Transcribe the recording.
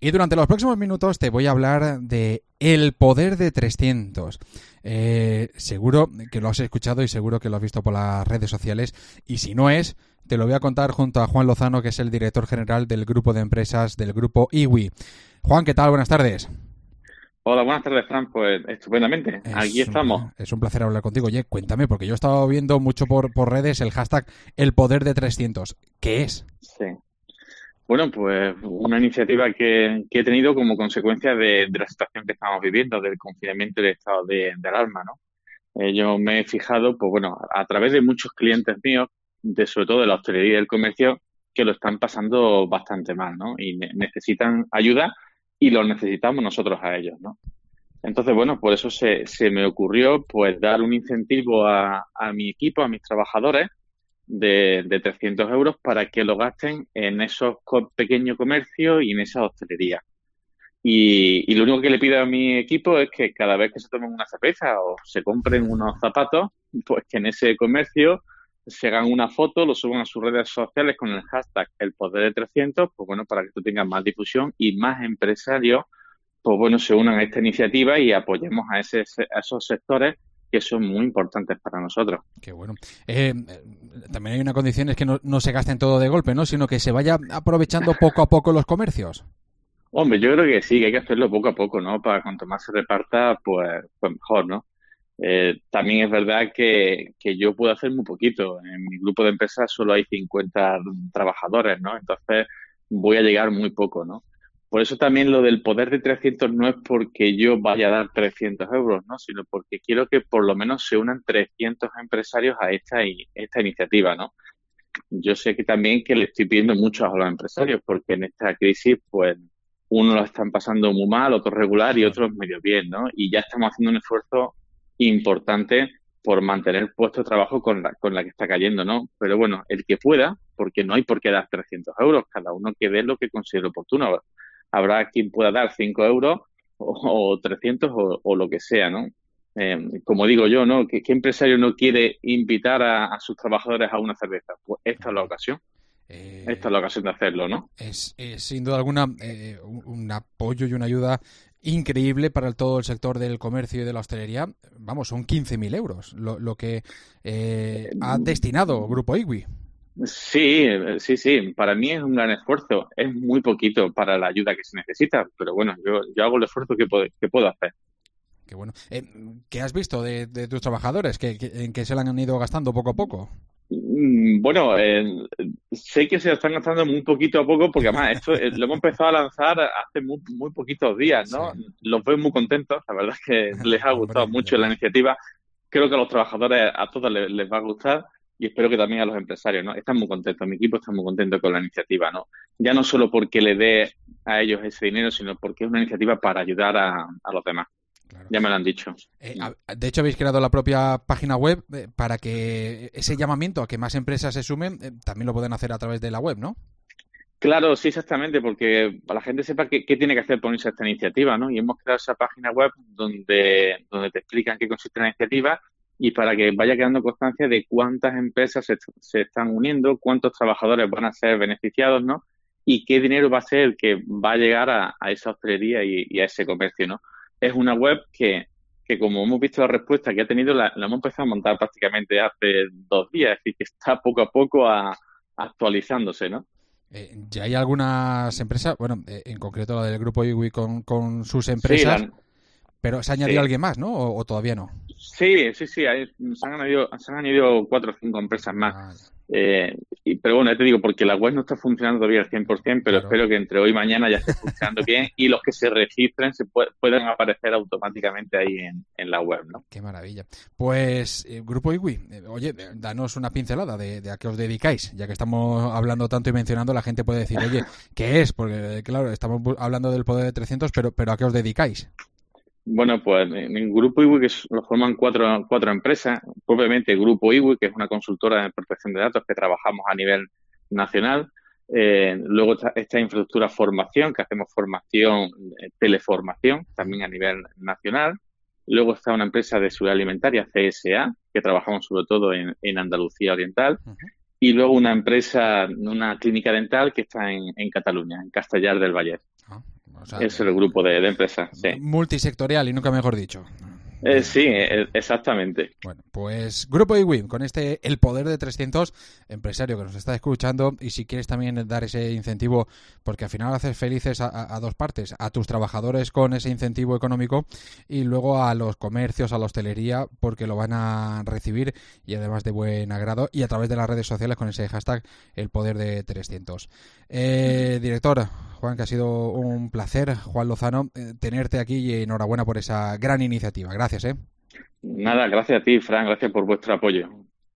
Y durante los próximos minutos te voy a hablar de El poder de 300. Seguro que lo has escuchado y seguro que lo has visto por las redes sociales. Y si no es, te lo voy a contar junto a Juan Lozano, que es el director general del grupo de empresas del grupo IWI. Juan, ¿qué tal? Buenas tardes. Hola, buenas tardes, Fran. Pues estupendamente. Aquí estamos. Es un placer hablar contigo. Oye, cuéntame, porque yo he estado viendo mucho por redes el hashtag El poder de 300. ¿Qué es? Sí. Bueno, pues una iniciativa que he tenido como consecuencia de la situación que estamos viviendo, del confinamiento y del estado de alarma, ¿no? Yo me he fijado, pues bueno, a través de muchos clientes míos, sobre todo de la hostelería y del comercio, que lo están pasando bastante mal, ¿no? Y necesitan ayuda y lo necesitamos nosotros a ellos, ¿no? Entonces, bueno, por eso se me ocurrió pues dar un incentivo a mi equipo, a mis trabajadores, de 300 euros para que lo gasten en esos pequeños comercios y en esa hostelería. Y lo único que le pido a mi equipo es que cada vez que se tomen una cerveza o se compren unos zapatos, pues que en ese comercio se hagan una foto, lo suban a sus redes sociales con el hashtag El Poder de 300, pues bueno, para que tú tengas más difusión y más empresarios, pues bueno, se unan a esta iniciativa y apoyemos a esos sectores que son muy importantes para nosotros. Qué bueno. También hay una condición, es que no se gasten todo de golpe, ¿no? Sino que se vaya aprovechando poco a poco los comercios. Hombre, yo creo que sí, que hay que hacerlo poco a poco, ¿no? Para cuanto más se reparta, pues mejor, ¿no? También es verdad que yo puedo hacer muy poquito. En mi grupo de empresas solo hay 50 trabajadores, ¿no? Entonces voy a llegar muy poco, ¿no? Por eso también lo del poder de 300 no es porque yo vaya a dar 300 euros, ¿no? Sino porque quiero que por lo menos se unan 300 empresarios a esta iniciativa, ¿no? Yo sé que también que le estoy pidiendo mucho a los empresarios porque en esta crisis, pues, unos lo están pasando muy mal, otros regular y Claro. otros medio bien, ¿no? Y ya estamos haciendo un esfuerzo importante por mantener puesto de trabajo con la que está cayendo, ¿no? Pero bueno, el que pueda, porque no hay por qué dar 300 euros, cada uno que dé lo que considere oportuno. Habrá quien pueda dar 5 euros o 300 o lo que sea, ¿no? Como digo yo, ¿no? ¿Qué empresario no quiere invitar a sus trabajadores a una cerveza? Pues esta es la ocasión. Esta es la ocasión de hacerlo, ¿no? Es sin duda alguna un apoyo y una ayuda increíble para todo el sector del comercio y de la hostelería. Vamos, son 15.000 euros lo que ha destinado Grupo IWI. Sí, sí, sí. Para mí es un gran esfuerzo. Es muy poquito para la ayuda que se necesita, pero bueno, yo hago el esfuerzo que puedo hacer. Qué bueno. ¿Qué has visto de tus trabajadores? ¿En qué se la han ido gastando poco a poco? Bueno, sé que se están gastando muy poquito a poco porque además esto lo hemos empezado a lanzar hace muy, muy poquitos días, Sí. ¿no? Los veo muy contentos, la verdad es que les ha gustado Hombre, ya mucho la ves. iniciativa. Creo que a los trabajadores a todos les va a gustar y espero que también a los empresarios, ¿no? Están muy contentos, mi equipo está muy contento con la iniciativa, ¿no? Ya no solo porque le dé a ellos ese dinero, sino porque es una iniciativa para ayudar a los demás. Claro. Ya me lo han dicho. De hecho, habéis creado la propia página web para que ese llamamiento a que más empresas se sumen también lo pueden hacer a través de la web, ¿no? Claro, sí, exactamente, porque para la gente sepa qué tiene que hacer por unirse a esta iniciativa, ¿no? Y hemos creado esa página web donde te explican qué consiste la iniciativa y para que vaya quedando constancia de cuántas empresas se están uniendo, cuántos trabajadores van a ser beneficiados, ¿no? Y qué dinero va a ser el que va a llegar a esa hostelería y a ese comercio, ¿no? Es una web que como hemos visto la respuesta que ha tenido, la hemos empezado a montar prácticamente hace 2 días, es decir, que está poco a poco actualizándose, ¿no? Ya hay algunas empresas, bueno, en concreto la del grupo IWI con sus Sí, empresas, pero se ha añadido sí, alguien más, ¿no? O todavía no? sí, sí, sí, se han añadido 4 o 5 empresas más. Ah, Pero bueno, ya te digo, porque la web no está funcionando todavía al 100%, pero claro. espero que entre hoy y mañana ya esté funcionando bien y los que se registren puedan aparecer automáticamente ahí en la web, ¿no? Qué maravilla. Pues, Grupo IWI, oye, danos una pincelada de a qué os dedicáis. Ya que estamos hablando tanto y mencionando, la gente puede decir, oye, ¿qué es? Porque, claro, estamos hablando del poder de 300, pero ¿a qué os dedicáis? Bueno, pues en el Grupo IWI, lo forman cuatro empresas, propiamente Grupo IWI, que es una consultora de protección de datos que trabajamos a nivel nacional. Luego está esta infraestructura formación, que hacemos formación, teleformación, también a nivel nacional. Luego está una empresa de seguridad alimentaria, CSA, que trabajamos sobre todo en Andalucía Oriental. Ujú. Y luego una clínica dental que está en Cataluña, en Castellar del Vallès. Ah, O sea, Es el grupo de empresas, sí. multisectorial y nunca mejor dicho. Sí, exactamente. Bueno, pues Grupo iWin, con El Poder de 300, empresario que nos está escuchando, y si quieres también dar ese incentivo, porque al final haces felices a dos partes, a tus trabajadores con ese incentivo económico y luego a los comercios, a la hostelería, porque lo van a recibir y además de buen agrado, y a través de las redes sociales con ese hashtag El Poder de 300. Director, Juan, que ha sido un placer, Juan Lozano, tenerte aquí y enhorabuena por esa gran iniciativa. Gracias, ¿eh? Nada, gracias a ti, Fran, gracias por vuestro apoyo.